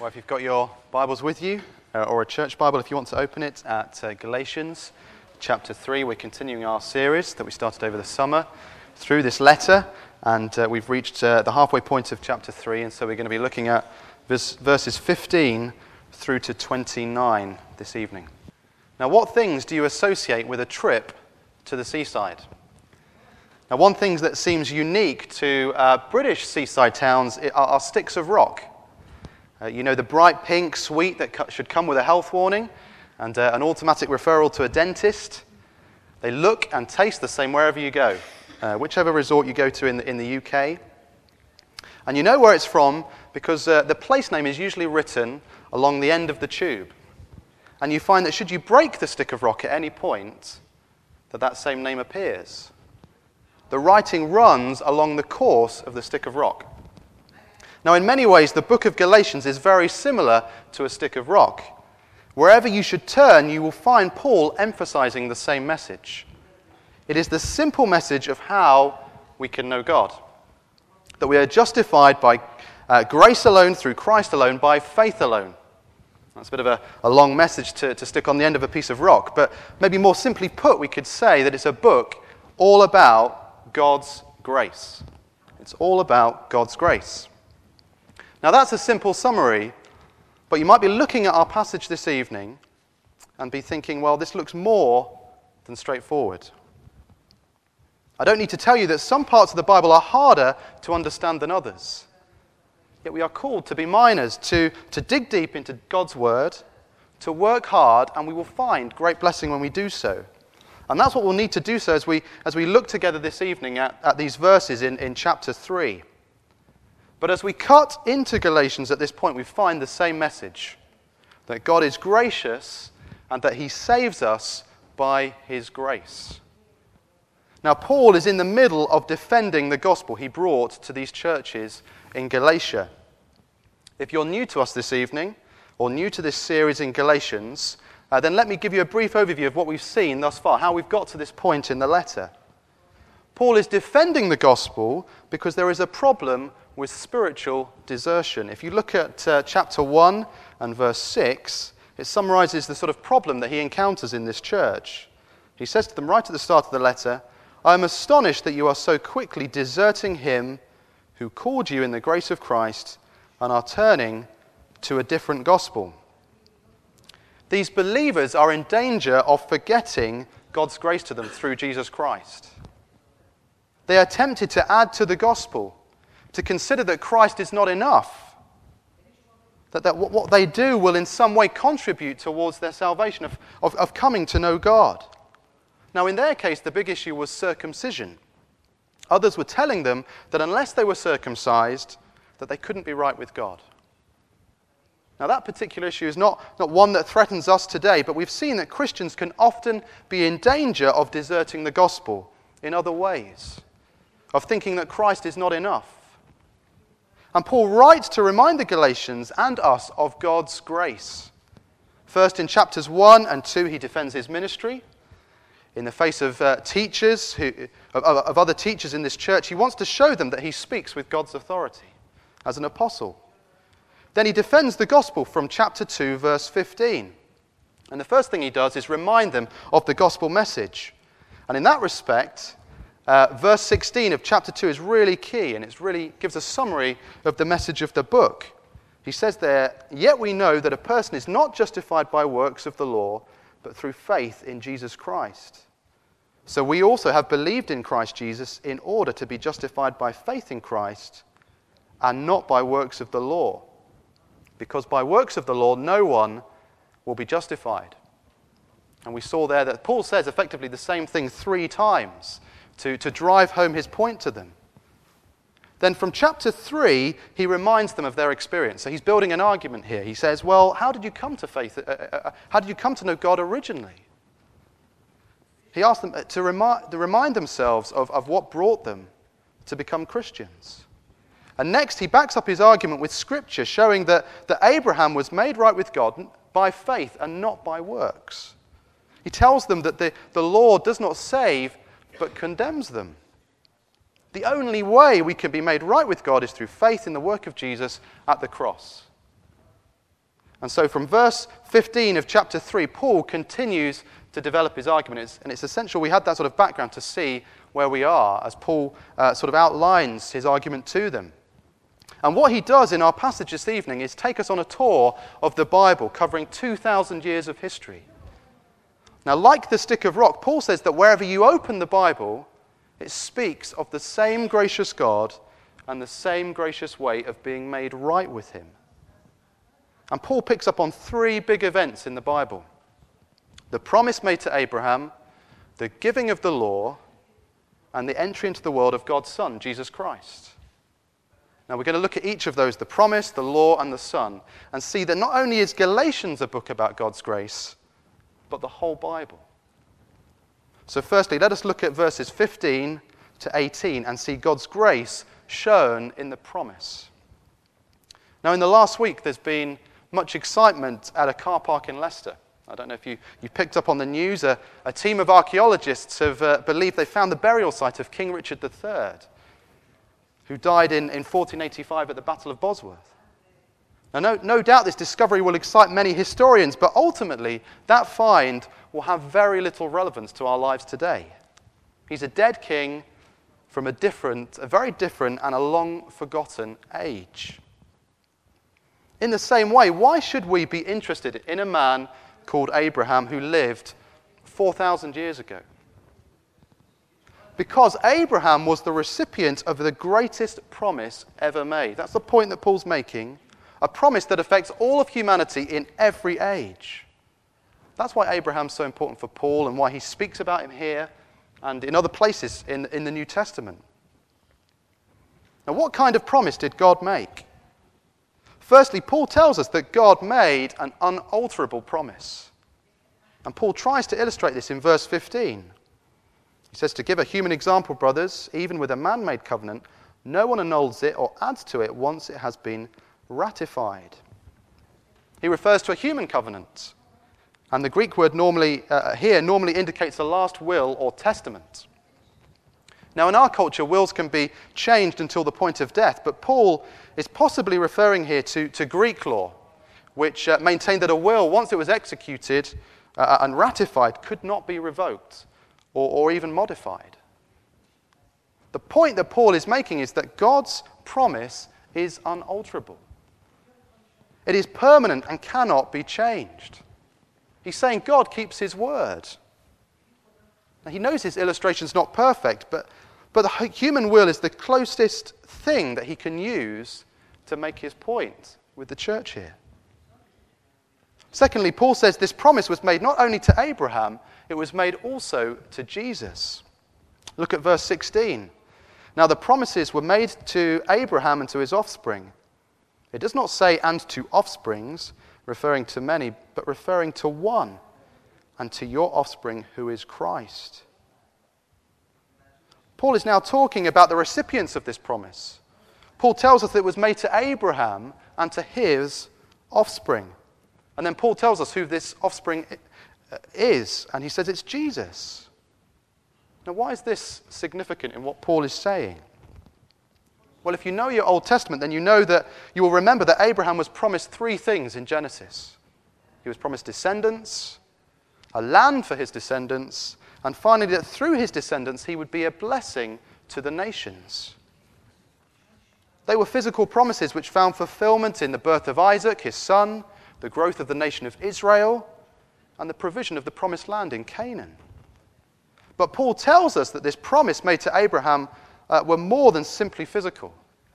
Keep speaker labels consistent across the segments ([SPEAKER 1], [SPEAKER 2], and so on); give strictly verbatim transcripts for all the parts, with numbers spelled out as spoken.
[SPEAKER 1] Well, if you've got your Bibles with you, uh, or a church Bible, if you want to open it at uh, Galatians chapter three, we're continuing our series that we started over the summer through this letter, and uh, we've reached uh, the halfway point of chapter three, and so we're going to be looking at vers- verses fifteen through to twenty-nine this evening. Now, what things do you associate with a trip to the seaside? Now, one thing that seems unique to uh, British seaside towns are, are sticks of rock. Uh, you know, the bright pink sweet that co- should come with a health warning and uh, an automatic referral to a dentist. They look and taste the same wherever you go, uh, whichever resort you go to in the, in the U K. And you know where it's from because uh, the place name is usually written along the end of the tube. And you find that should you break the stick of rock at any point, that that same name appears. The writing runs along the course of the stick of rock. Now, in many ways, the book of Galatians is very similar to a stick of rock. Wherever you should turn, you will find Paul emphasizing the same message. It is the simple message of how we can know God. That we are justified by uh, grace alone, through Christ alone, by faith alone. That's a bit of a, a long message to, to stick on the end of a piece of rock. But maybe more simply put, we could say that it's a book all about God's grace. It's all about God's grace. Now, that's a simple summary, but you might be looking at our passage this evening and be thinking, well, this looks more than straightforward. I don't need to tell you that some parts of the Bible are harder to understand than others. Yet we are called to be miners, to, to dig deep into God's word, to work hard, and we will find great blessing when we do so. And that's what we'll need to do so as we, as we look together this evening at, at these verses in, in chapter three. But as we cut into Galatians at this point, we find the same message, that God is gracious and that he saves us by his grace. Now, Paul is in the middle of defending the gospel he brought to these churches in Galatia. If you're new to us this evening, or new to this series in Galatians, uh, then let me give you a brief overview of what we've seen thus far, how we've got to this point in the letter. Paul is defending the gospel because there is a problem with spiritual desertion. If you look at uh, chapter one and verse six, it summarizes the sort of problem that he encounters in this church. He says to them right at the start of the letter, "I am astonished that you are so quickly deserting him who called you in the grace of Christ and are turning to a different gospel." These believers are in danger of forgetting God's grace to them through Jesus Christ. They are tempted to add to the gospel, to consider that Christ is not enough, that, that what they do will in some way contribute towards their salvation, of, of, of coming to know God. Now, in their case, the big issue was circumcision. Others were telling them that unless they were circumcised, that they couldn't be right with God. Now, that particular issue is not, not one that threatens us today, but we've seen that Christians can often be in danger of deserting the gospel in other ways, of thinking that Christ is not enough. And Paul writes to remind the Galatians and us of God's grace. First, in chapters one and two, he defends his ministry. In the face of uh, teachers, who, of, of other teachers in this church, he wants to show them that he speaks with God's authority as an apostle. Then he defends the gospel from chapter two, verse fifteen. And the first thing he does is remind them of the gospel message. And in that respect, Uh, verse sixteen of chapter two is really key, and it really gives a summary of the message of the book. He says there, "Yet we know that a person is not justified by works of the law, but through faith in Jesus Christ. So we also have believed in Christ Jesus in order to be justified by faith in Christ, and not by works of the law. Because by works of the law, no one will be justified." And we saw there that Paul says effectively the same thing three times, To, to drive home his point to them. Then from chapter three, he reminds them of their experience. So he's building an argument here. He says, well, how did you come to faith? Uh, uh, how did you come to know God originally? He asks them to remind, to remind themselves of, of what brought them to become Christians. And next, he backs up his argument with Scripture, showing that, that Abraham was made right with God by faith and not by works. He tells them that the, the law does not save, but condemns them. The only way we can be made right with God is through faith in the work of Jesus at the cross. And so from verse fifteen of chapter three, Paul continues to develop his argument. It's, and it's essential we had that sort of background to see where we are as Paul uh, sort of outlines his argument to them. And what he does in our passage this evening is take us on a tour of the Bible covering two thousand years of history. Now, like the stick of rock, Paul says that wherever you open the Bible, it speaks of the same gracious God and the same gracious way of being made right with him. And Paul picks up on three big events in the Bible: the promise made to Abraham, the giving of the law, and the entry into the world of God's Son, Jesus Christ. Now we're going to look at each of those, the promise, the law, and the Son, and see that not only is Galatians a book about God's grace, but the whole Bible. So firstly, let us look at verses fifteen to eighteen and see God's grace shown in the promise. Now in the last week, there's been much excitement at a car park in Leicester. I don't know if you, you picked up on the news. A, a team of archaeologists have uh, believed they found the burial site of King Richard the Third, who died in, in fourteen eighty-five at the Battle of Bosworth. Now, no, no doubt this discovery will excite many historians, but ultimately that find will have very little relevance to our lives today. He's a dead king from a different, a very different and a long-forgotten age. In the same way, why should we be interested in a man called Abraham who lived four thousand years ago? Because Abraham was the recipient of the greatest promise ever made. That's the point that Paul's making. A promise that affects all of humanity in every age. That's why Abraham's so important for Paul and why he speaks about him here and in other places in, in the New Testament. Now, what kind of promise did God make? Firstly, Paul tells us that God made an unalterable promise. And Paul tries to illustrate this in verse fifteen. He says, to give a human example, brothers, even with a man-made covenant, no one annuls it or adds to it once it has been ratified. He refers to a human covenant. And the Greek word normally uh, here normally indicates a last will or testament. Now, in our culture, wills can be changed until the point of death, but Paul is possibly referring here to, to Greek law, which uh, maintained that a will, once it was executed uh, and ratified, could not be revoked or, or even modified. The point that Paul is making is that God's promise is unalterable. It is permanent and cannot be changed. He's saying God keeps his word. Now, he knows his illustration's not perfect, but, but the human will is the closest thing that he can use to make his point with the church here. Secondly, Paul says this promise was made not only to Abraham, it was made also to Jesus. Look at verse sixteen. Now the promises were made to Abraham and to his offspring. It does not say, and to offsprings, referring to many, but referring to one, and to your offspring who is Christ. Paul is now talking about the recipients of this promise. Paul tells us that it was made to Abraham and to his offspring. And then Paul tells us who this offspring is, and he says it's Jesus. Now, why is this significant in what Paul is saying? Well, if you know your Old Testament, then you know that you will remember that Abraham was promised three things in Genesis. He was promised descendants, a land for his descendants, and finally that through his descendants he would be a blessing to the nations. They were physical promises which found fulfillment in the birth of Isaac, his son, the growth of the nation of Israel, and the provision of the promised land in Canaan. But Paul tells us that this promise made to Abraham uh, were more than simply physical.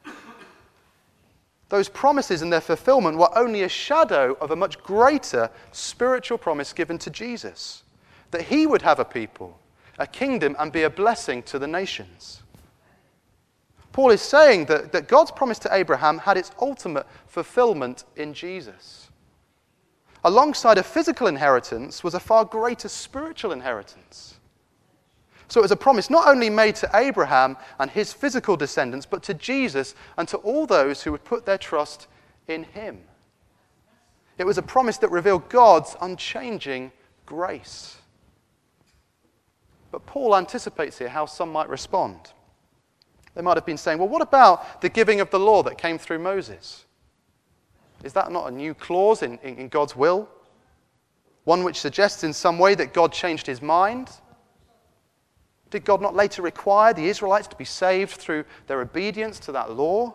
[SPEAKER 1] Those promises and their fulfillment were only a shadow of a much greater spiritual promise given to Jesus, that he would have a people, a kingdom, and be a blessing to the nations. Paul is saying that, that God's promise to Abraham had its ultimate fulfillment in Jesus. Alongside a physical inheritance was a far greater spiritual inheritance. So it was a promise not only made to Abraham and his physical descendants, but to Jesus and to all those who would put their trust in him. It was a promise that revealed God's unchanging grace. But Paul anticipates here how some might respond. They might have been saying, well, what about the giving of the law that came through Moses? Is that not a new clause in, in, in God's will? One which suggests in some way that God changed his mind? Did God not later require the Israelites to be saved through their obedience to that law?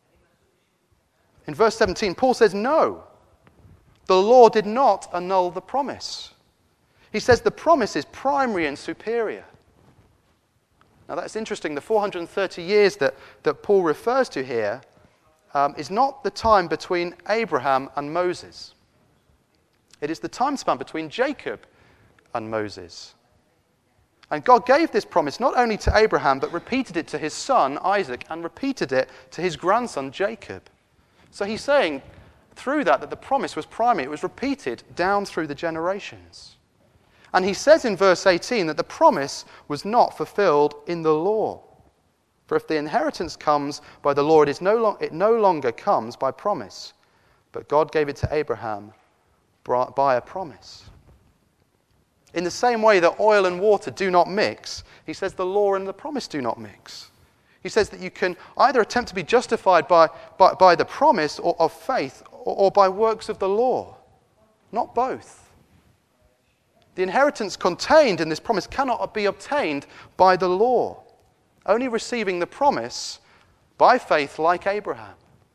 [SPEAKER 1] In verse seventeen, Paul says, no, the law did not annul the promise. He says the promise is primary and superior. Now that's interesting. The four hundred thirty years that, that Paul refers to here um, is not the time between Abraham and Moses. It is the time span between Jacob and Moses. And God gave this promise not only to Abraham, but repeated it to his son Isaac and repeated it to his grandson Jacob. So he's saying through that that the promise was primary. It was repeated down through the generations. And he says in verse eighteen that the promise was not fulfilled in the law. For if the inheritance comes by the law, it, is no lo- it no longer comes by promise. But God gave it to Abraham by a promise. In the same way that oil and water do not mix, he says the law and the promise do not mix. He says that you can either attempt to be justified by, by, by the promise or, of faith or, or by works of the law. Not both. The inheritance contained in this promise cannot be obtained by the law, only receiving the promise by faith like Abraham.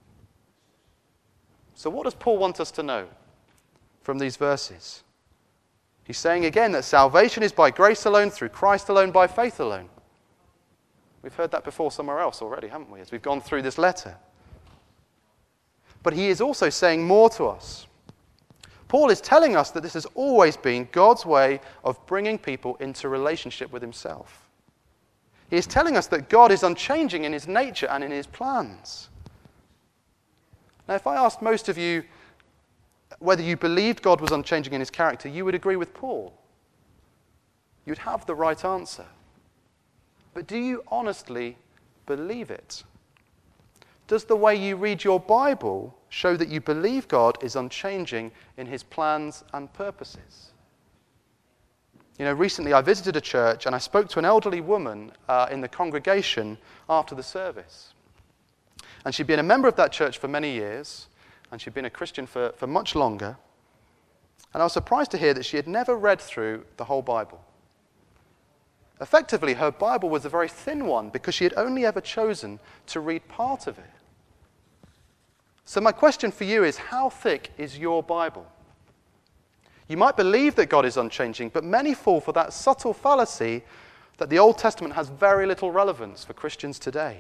[SPEAKER 1] So what does Paul want us to know from these verses? He's saying again that salvation is by grace alone, through Christ alone, by faith alone. We've heard that before somewhere else already, haven't we, as we've gone through this letter. But he is also saying more to us. Paul is telling us that this has always been God's way of bringing people into relationship with himself. He is telling us that God is unchanging in his nature and in his plans. Now, if I asked most of you whether you believed God was unchanging in his character, you would agree with Paul. You'd have the right answer. But do you honestly believe it? Does the way you read your Bible show that you believe God is unchanging in his plans and purposes? You know, recently I visited a church and I spoke to an elderly woman uh, in the congregation after the service. And she'd been a member of that church for many years, and she'd been a Christian for, for much longer. And I was surprised to hear that she had never read through the whole Bible. Effectively, her Bible was a very thin one because she had only ever chosen to read part of it. So my question for you is, how thick is your Bible? You might believe that God is unchanging, but many fall for that subtle fallacy that the Old Testament has very little relevance for Christians today.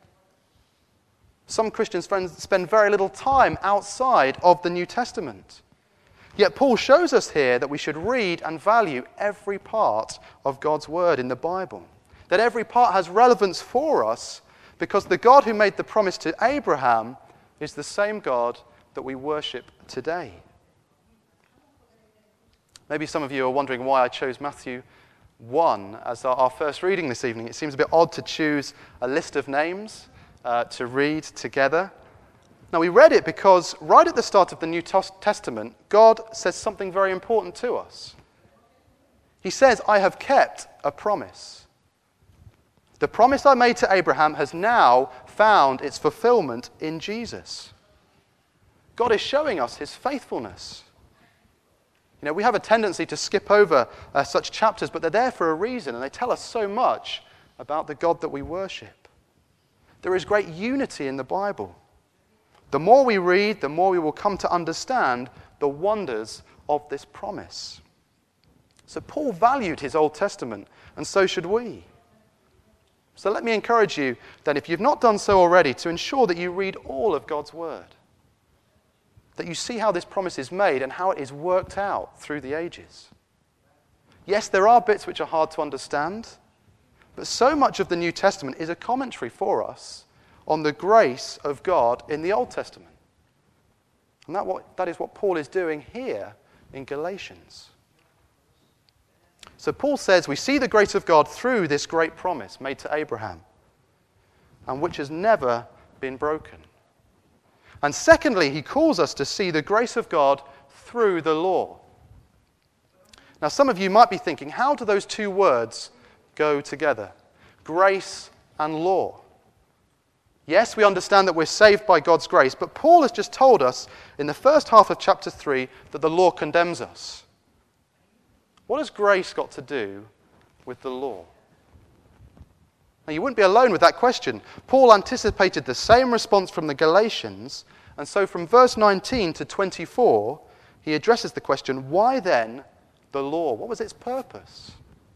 [SPEAKER 1] Some Christians spend very little time outside of the New Testament. Yet Paul shows us here that we should read and value every part of God's word in the Bible. That every part has relevance for us because the God who made the promise to Abraham is the same God that we worship today. Maybe some of you are wondering why I chose Matthew one as our, our first reading this evening. It seems a bit odd to choose a list of names Uh, to read together. Now, we read it because right at the start of the New Testament, God says something very important to us. He says, I have kept a promise. The promise I made to Abraham has now found its fulfillment in Jesus. God is showing us his faithfulness. You know, we have a tendency to skip over uh, such chapters, but they're there for a reason, and they tell us so much about the God that we worship. There is great unity in the Bible. The more we read, the more we will come to understand the wonders of this promise. So Paul valued his Old Testament, and so should we. So let me encourage you then, if you've not done so already, to ensure that you read all of God's word. That you see how this promise is made and how it is worked out through the ages. Yes, there are bits which are hard to understand, but so much of the New Testament is a commentary for us on the grace of God in the Old Testament. And that, what, that is what Paul is doing here in Galatians. So Paul says we see the grace of God through this great promise made to Abraham, and which has never been broken. And secondly, he calls us to see the grace of God through the law. Now, some of you might be thinking, how do those two words go together? Grace and law. Yes, we understand that we're saved by God's grace, but Paul has just told us in the first half of chapter three that the law condemns us. What has grace got to do with the law? Now, you wouldn't be alone with that question. Paul anticipated the same response from the Galatians, and so from verse nineteen to twenty-four, he addresses the question, why then the law? What was its purpose?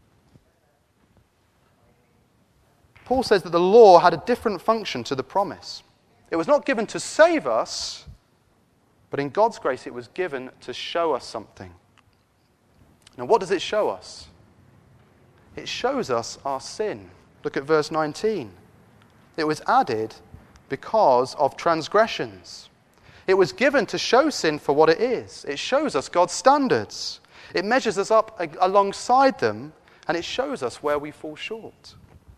[SPEAKER 1] Paul says that the law had a different function to the promise. It was not given to save us, but in God's grace it was given to show us something. Now, what does it show us? It shows us our sin. Look at verse nineteen. It was added because of transgressions. It was given to show sin for what it is. It shows us God's standards. It measures us up alongside them, and it shows us where we fall short.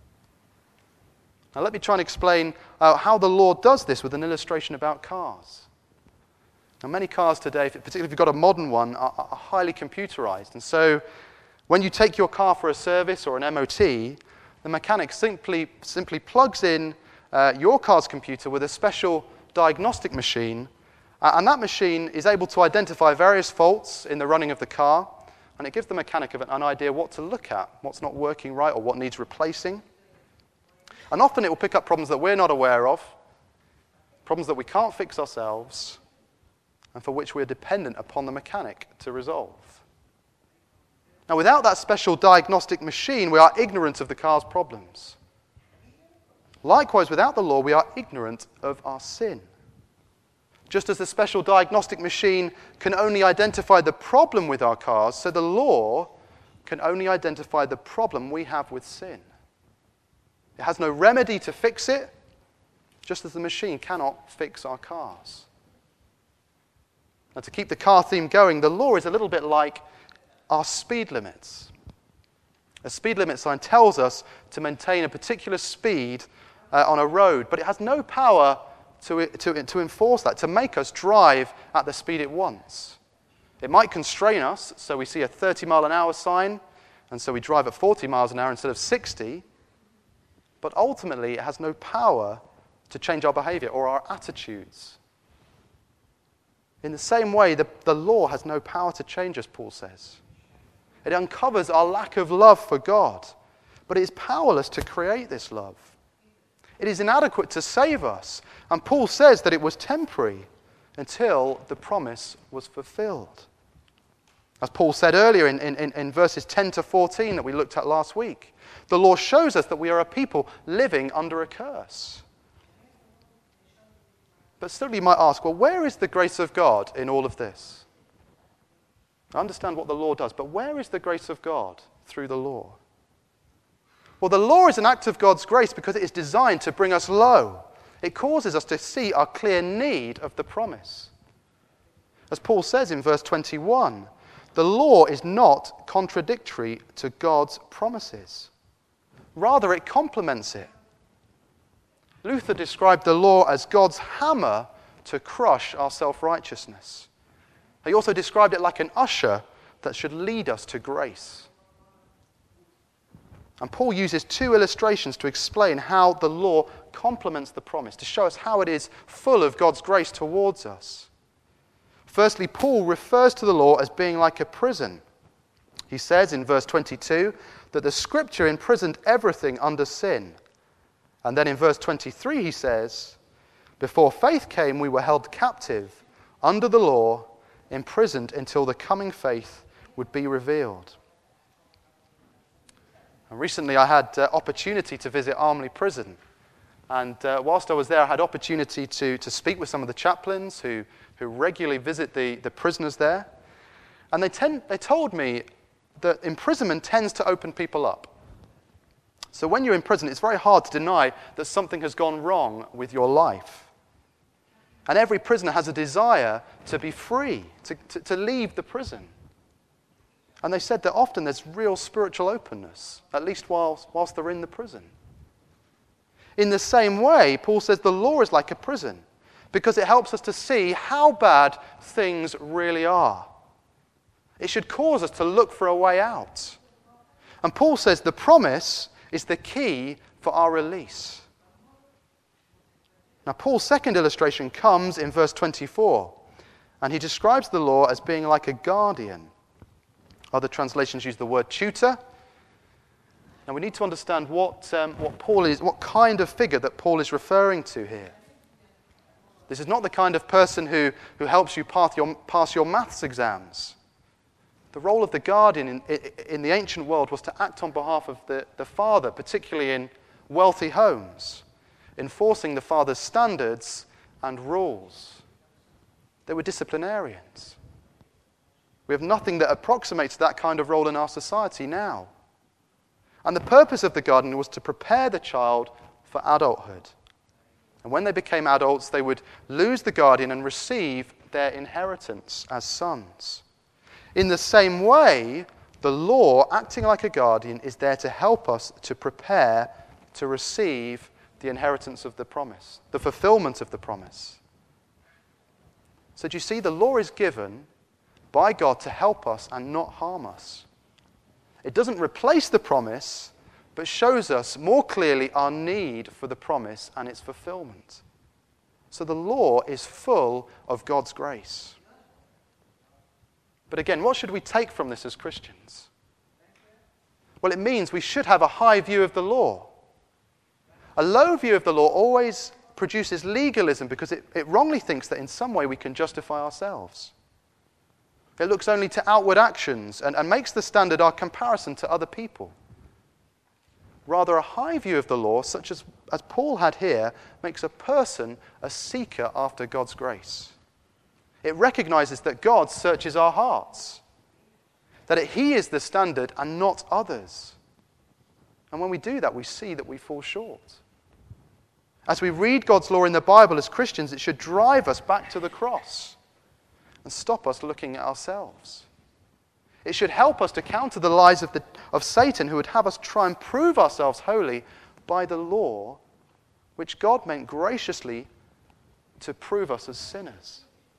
[SPEAKER 1] Now let me try and explain uh, how the law does this with an illustration about cars. Now many cars today, particularly if you've got a modern one, are, are highly computerized. And so when you take your car for a service or an M O T, the mechanic simply, simply plugs in uh, your car's computer with a special diagnostic machine, uh, and that machine is able to identify various faults in the running of the car, and it gives the mechanic an idea what to look at, what's not working right or what needs replacing. And often it will pick up problems that we're not aware of, problems that we can't fix ourselves, and for which we're dependent upon the mechanic to resolve. Now, without that special diagnostic machine, we are ignorant of the car's problems. Likewise, without the law, we are ignorant of our sin. Just as the special diagnostic machine can only identify the problem with our cars, so the law can only identify the problem we have with sin. It has no remedy to fix it, just as the machine cannot fix our cars. Now, to keep the car theme going, the law is a little bit like our speed limits. A speed limit sign tells us to maintain a particular speed uh, on a road, but it has no power to, to, to enforce that, to make us drive at the speed it wants. It might constrain us, so we see a thirty mile an hour sign, and so we drive at forty miles an hour instead of sixty, but ultimately it has no power to change our behavior or our attitudes. In the same way, the, the law has no power to change us, Paul says. It uncovers our lack of love for God, but it is powerless to create this love. It is inadequate to save us, and Paul says that it was temporary until the promise was fulfilled. As Paul said earlier in, in, in verses ten to fourteen that we looked at last week, the law shows us that we are a people living under a curse. But still you might ask, well, where is the grace of God in all of this? I understand what the law does, but where is the grace of God through the law? Well, the law is an act of God's grace because it is designed to bring us low. It causes us to see our clear need of the promise. As Paul says in verse twenty-one, the law is not contradictory to God's promises. Rather, it complements it. Luther described the law as God's hammer to crush our self-righteousness. He also described it like an usher that should lead us to grace. And Paul uses two illustrations to explain how the law complements the promise, to show us how it is full of God's grace towards us. Firstly, Paul refers to the law as being like a prison. He says in verse twenty-two that the Scripture imprisoned everything under sin. And then in verse twenty-three he says, before faith came, we were held captive under the law, imprisoned until the coming faith would be revealed. And recently I had uh, opportunity to visit Armley Prison. And uh, whilst I was there, I had opportunity to, to speak with some of the chaplains who, who regularly visit the, the prisoners there. And they, tend, they told me that imprisonment tends to open people up. So when you're in prison, it's very hard to deny that something has gone wrong with your life. And every prisoner has a desire to be free, to, to, to leave the prison. And they said that often there's real spiritual openness, at least whilst, whilst they're in the prison. In the same way, Paul says the law is like a prison because it helps us to see how bad things really are. It should cause us to look for a way out. And Paul says the promise is the key for our release. Now, Paul's second illustration comes in verse twenty-four, and he describes the law as being like a guardian. Other translations use the word tutor. Now, we need to understand what, um, what Paul is, what kind of figure that Paul is referring to here. This is not the kind of person who, who helps you pass your, pass your maths exams. The role of the guardian in, in the ancient world was to act on behalf of the, the father, particularly in wealthy homes, enforcing the father's standards and rules. They were disciplinarians. We have nothing that approximates that kind of role in our society now. And the purpose of the guardian was to prepare the child for adulthood. And when they became adults, they would lose the guardian and receive their inheritance as sons. In the same way, the law, acting like a guardian, is there to help us to prepare to receive the inheritance of the promise, the fulfillment of the promise. So do you see, the law is given by God to help us and not harm us. It doesn't replace the promise, but shows us more clearly our need for the promise and its fulfillment. So the law is full of God's grace. But again, what should we take from this as Christians? Well, it means we should have a high view of the law. A low view of the law always produces legalism because it, it wrongly thinks that in some way we can justify ourselves. It looks only to outward actions and, and makes the standard our comparison to other people. Rather, a high view of the law, such as, as Paul had here, makes a person a seeker after God's grace. It recognizes that God searches our hearts, that it, He is the standard and not others. And when we do that, we see that we fall short. As we read God's law in the Bible as Christians, it should drive us back to the cross and stop us looking at ourselves. It should help us to counter the lies of, the, of Satan, who would have us try and prove ourselves holy by the law, which God meant graciously to prove us as sinners.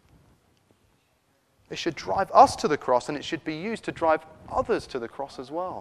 [SPEAKER 1] It should drive us to the cross, and it should be used to drive others to the cross as well.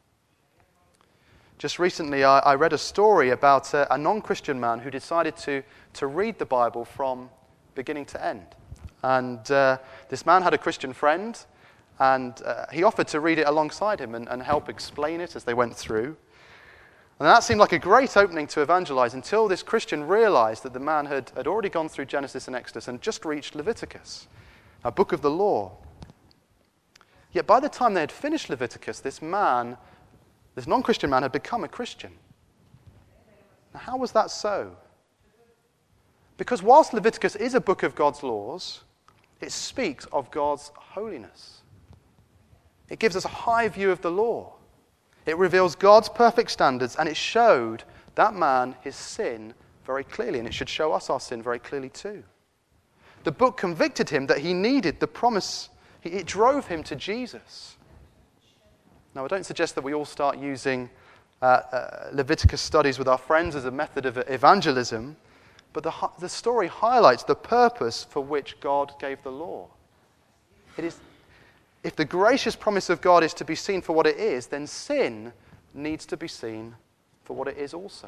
[SPEAKER 1] Just recently, I, I read a story about a, a non-Christian man who decided to, to read the Bible from beginning to end. And uh, this man had a Christian friend, and uh, he offered to read it alongside him and, and help explain it as they went through. And that seemed like a great opening to evangelize until this Christian realized that the man had, had already gone through Genesis and Exodus and just reached Leviticus, a book of the law. Yet by the time they had finished Leviticus, this man, this non-Christian man, had become a Christian. Now, how was that so? Because whilst Leviticus is a book of God's laws, it speaks of God's holiness. It gives us a high view of the law. It reveals God's perfect standards, and it showed that man his sin very clearly, and it should show us our sin very clearly too. The book convicted him that he needed the promise. It drove him to Jesus. Now, I don't suggest that we all start using uh, uh, Leviticus studies with our friends as a method of evangelism, but the, the story highlights the purpose for which God gave the law. It is, if the gracious promise of God is to be seen for what it is, then sin needs to be seen for what it is also.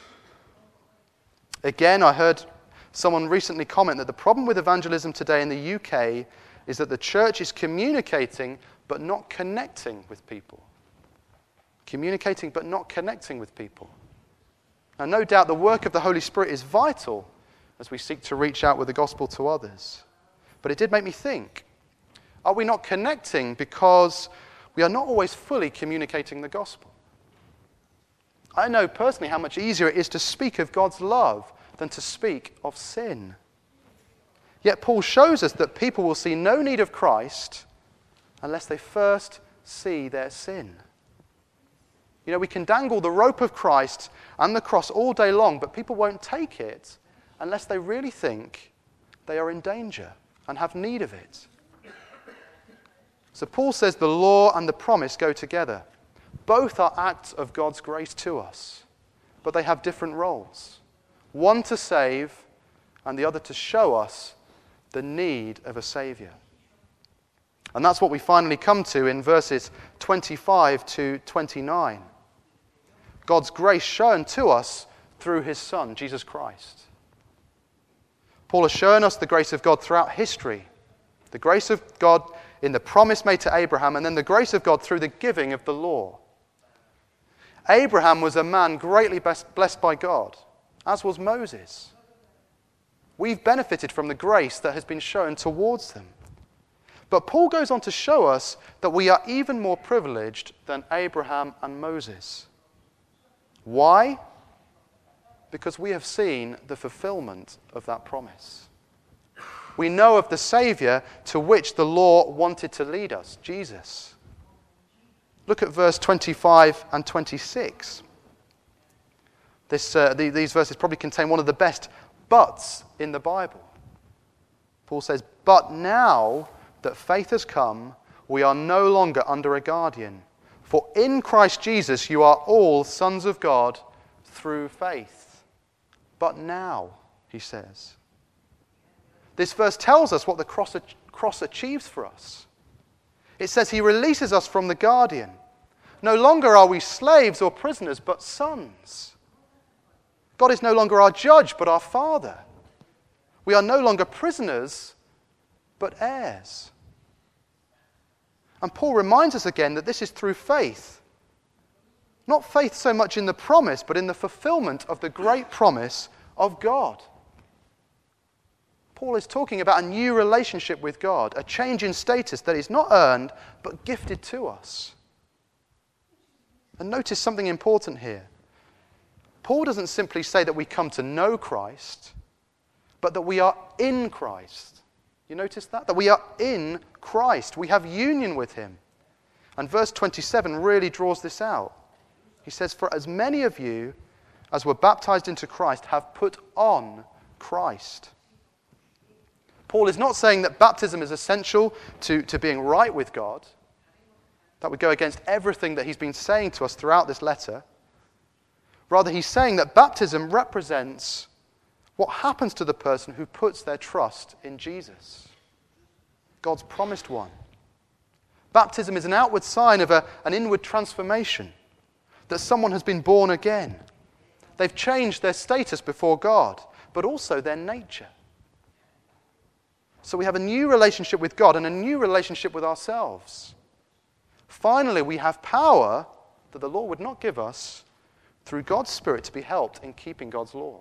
[SPEAKER 1] Again, I heard someone recently comment that the problem with evangelism today in the U K is that the church is communicating but not connecting with people. Communicating but not connecting with people. Now, no doubt the work of the Holy Spirit is vital as we seek to reach out with the gospel to others. But it did make me think, are we not connecting because we are not always fully communicating the gospel? I know personally how much easier it is to speak of God's love than to speak of sin. Yet Paul shows us that people will see no need of Christ unless they first see their sin. You know, we can dangle the rope of Christ and the cross all day long, but people won't take it unless they really think they are in danger and have need of it. So Paul says the law and the promise go together. Both are acts of God's grace to us, but they have different roles. One to save and the other to show us the need of a Savior. And that's what we finally come to in verses twenty-five to twenty-nine. God's grace shown to us through His Son, Jesus Christ. Paul has shown us the grace of God throughout history. The grace of God in the promise made to Abraham, and then the grace of God through the giving of the law. Abraham was a man greatly blessed by God, as was Moses. We've benefited from the grace that has been shown towards them. But Paul goes on to show us that we are even more privileged than Abraham and Moses. Why? Because we have seen the fulfillment of that promise. We know of the Saviour to which the law wanted to lead us, Jesus. Look at verse twenty-five and twenty-six. This, uh, the, these verses probably contain one of the best buts in the Bible. Paul says, "But now that faith has come, we are no longer under a guardian. For in Christ Jesus you are all sons of God through faith." But now, he says. This verse tells us what the cross, cross achieves for us. It says he releases us from the guardian. No longer are we slaves or prisoners, but sons. God is no longer our judge, but our Father. We are no longer prisoners, but heirs. And Paul reminds us again that this is through faith. Not faith so much in the promise, but in the fulfillment of the great promise of God. Paul is talking about a new relationship with God, a change in status that is not earned, but gifted to us. And notice something important here. Paul doesn't simply say that we come to know Christ, but that we are in Christ. You notice that? That we are in Christ. We have union with him. And verse twenty-seven really draws this out. He says, "For as many of you as were baptized into Christ have put on Christ." Paul is not saying that baptism is essential to, to being right with God. That would go against everything that he's been saying to us throughout this letter. Rather, he's saying that baptism represents what happens to the person who puts their trust in Jesus, God's promised one. Baptism is an outward sign of a, an inward transformation, that someone has been born again. They've changed their status before God, but also their nature. So we have a new relationship with God and a new relationship with ourselves. Finally, we have power that the law would not give us through God's Spirit to be helped in keeping God's law.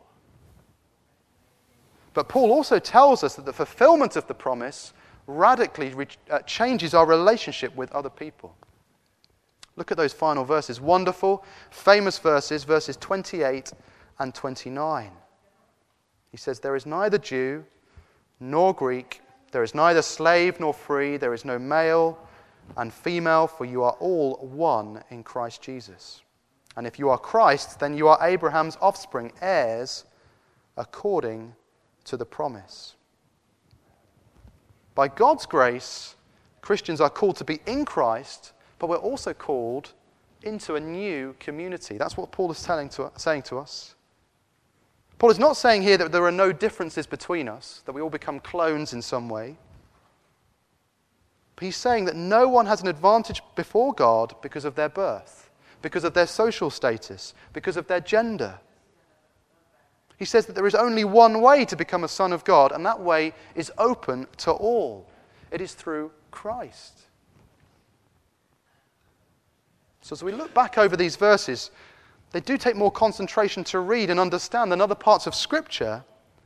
[SPEAKER 1] But Paul also tells us that the fulfillment of the promise radically re- uh, changes our relationship with other people. Look at those final verses. Wonderful, famous verses, verses twenty-eight and twenty-nine. He says, "There is neither Jew nor Greek, there is neither slave nor free, there is no male and female, for you are all one in Christ Jesus. And if you are Christ, then you are Abraham's offspring, heirs according to the promise." By God's grace, Christians are called to be in Christ, but we're also called into a new community. That's what Paul is telling to, saying to us. Paul is not saying here that there are no differences between us, that we all become clones in some way. But he's saying that no one has an advantage before God because of their birth, because of their social status, because of their gender. He says that there is only one way to become a son of God, and that way is open to all. It is through Christ. So as we look back over these verses, they do take more concentration to read and understand than other parts of Scripture,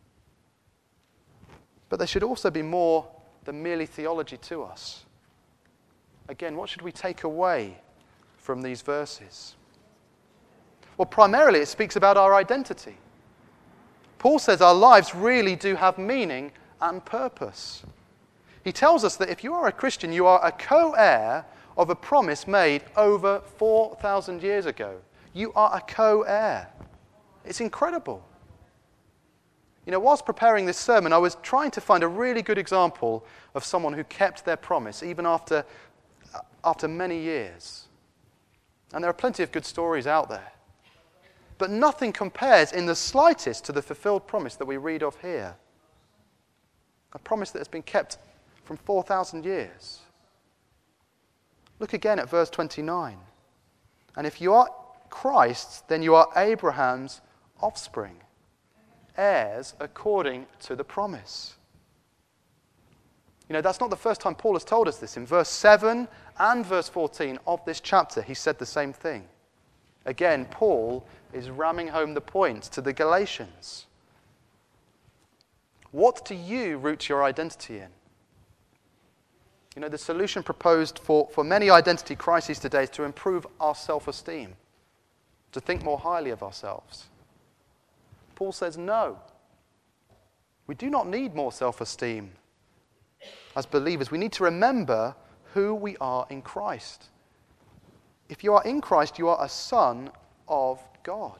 [SPEAKER 1] but they should also be more than merely theology to us. Again, what should we take away from these verses? Well, primarily it speaks about our identity. Paul says our lives really do have meaning and purpose. He tells us that if you are a Christian, you are a co-heir of a promise made over four thousand years ago. You are a co-heir. It's incredible. You know, whilst preparing this sermon, I was trying to find a really good example of someone who kept their promise, even after, after many years. And there are plenty of good stories out there. But nothing compares in the slightest to the fulfilled promise that we read of here. A promise that has been kept from four thousand years. Look again at verse twenty-nine. "And if you are Christ, then you are Abraham's offspring, heirs according to the promise. You know, that's not the first time Paul has told us this. In verse seven and verse fourteen of this chapter, he said the same thing. Again, Paul is ramming home the point to the Galatians. What do you root your identity in? You know, the solution proposed for, for many identity crises today is to improve our self-esteem, to think more highly of ourselves. Paul says no. We do not need more self-esteem. As believers, we need to remember who we are in Christ. If you are in Christ, you are a son of God.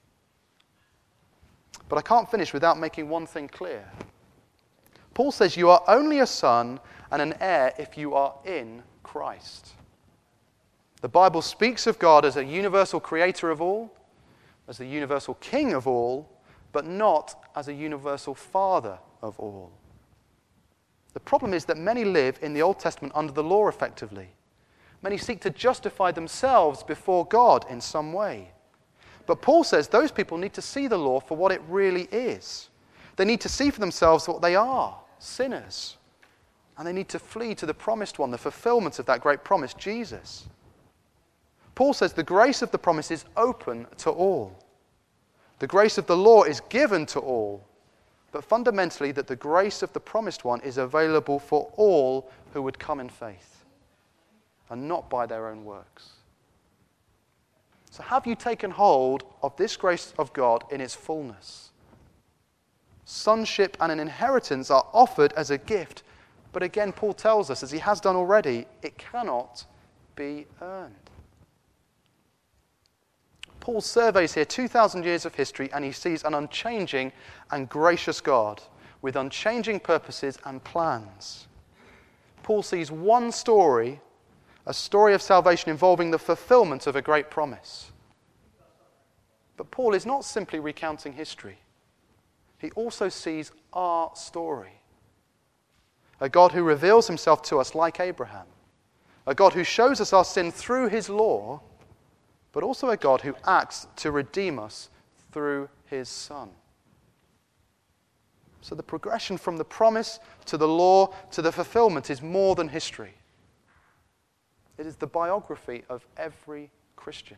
[SPEAKER 1] But I can't finish without making one thing clear. Paul says you are only a son and an heir if you are in Christ. The Bible speaks of God as a universal creator of all, as the universal king of all, but not as a universal father of all. The problem is that many live in the Old Testament under the law effectively. Many seek to justify themselves before God in some way. But Paul says those people need to see the law for what it really is. They need to see for themselves what they are, sinners. And they need to flee to the promised one, the fulfillment of that great promise, Jesus. Paul says the grace of the promise is open to all. The grace of the law is given to all. But fundamentally, that the grace of the promised one is available for all who would come in faith, and not by their own works. So have you taken hold of this grace of God in its fullness? Sonship and an inheritance are offered as a gift, but again, Paul tells us, as he has done already, it cannot be earned. Paul surveys here two thousand years of history, and he sees an unchanging and gracious God with unchanging purposes and plans. Paul sees one story, a story of salvation involving the fulfillment of a great promise. But Paul is not simply recounting history. He also sees our story. A God who reveals himself to us like Abraham. A God who shows us our sin through his law, but also a God who acts to redeem us through his Son. So the progression from the promise to the law to the fulfillment is more than history. It is the biography of every Christian.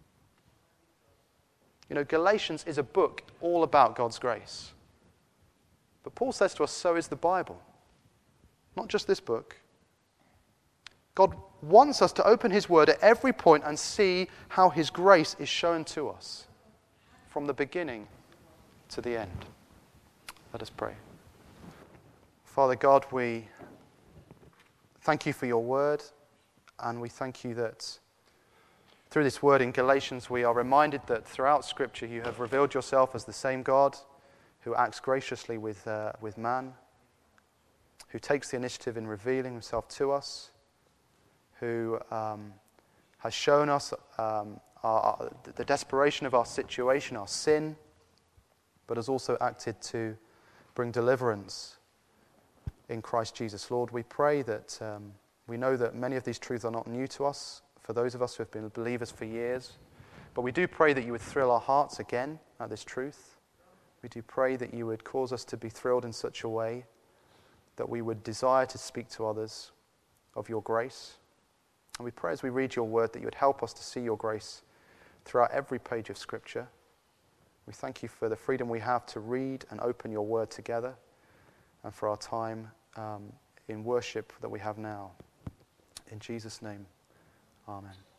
[SPEAKER 1] You know, Galatians is a book all about God's grace. But Paul says to us, so is the Bible. Not just this book. God wants us to open his word at every point and see how his grace is shown to us from the beginning to the end. Let us pray. Father God, we thank you for your word, and we thank you that through this word in Galatians we are reminded that throughout Scripture you have revealed yourself as the same God who acts graciously with, uh, with man, who takes the initiative in revealing himself to us, who um, has shown us um, our, our, the desperation of our situation, our sin, but has also acted to bring deliverance in Christ Jesus. Lord, we pray that um, we know that many of these truths are not new to us, for those of us who have been believers for years, but we do pray that you would thrill our hearts again at this truth. We do pray that you would cause us to be thrilled in such a way that we would desire to speak to others of your grace. And we pray as we read your word that you would help us to see your grace throughout every page of Scripture. We thank you for the freedom we have to read and open your word together, and for our time um, in worship that we have now. In Jesus' name, amen.